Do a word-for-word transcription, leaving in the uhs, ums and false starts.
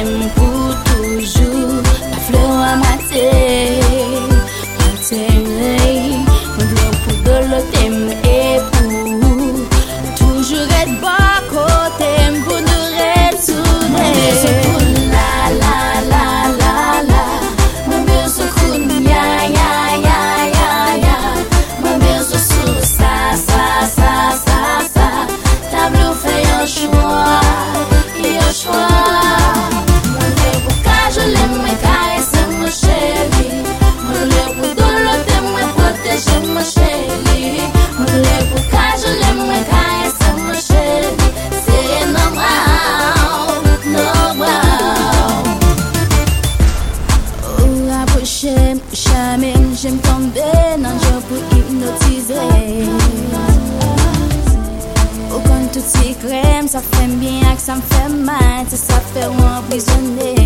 t'aime pour toujours. La fleur à mater, mater, mon bleu pour de l'eau t'aime et pour toujours être bas côté pour nous retourner. La la la la la, mon bleu se coule, ya ya ya ya ya, mon bleu se sous ça ça ça ça ça, ta bleu fait un choix, un choix. Mon bleu pour que je l'aime et caresse mon chéri, mon bleu pour de l'eau t'aime protéger mon chéri, mon bleu pour que je l'aime et caresse mon chéri, c'est normal, normal. Oh, approcher, jamais j'aime tomber dans le jeu pour hypnotiser. Oh, quand tout s'y crème, ça fait bien que ça me fait mal, ça fait emprisonner.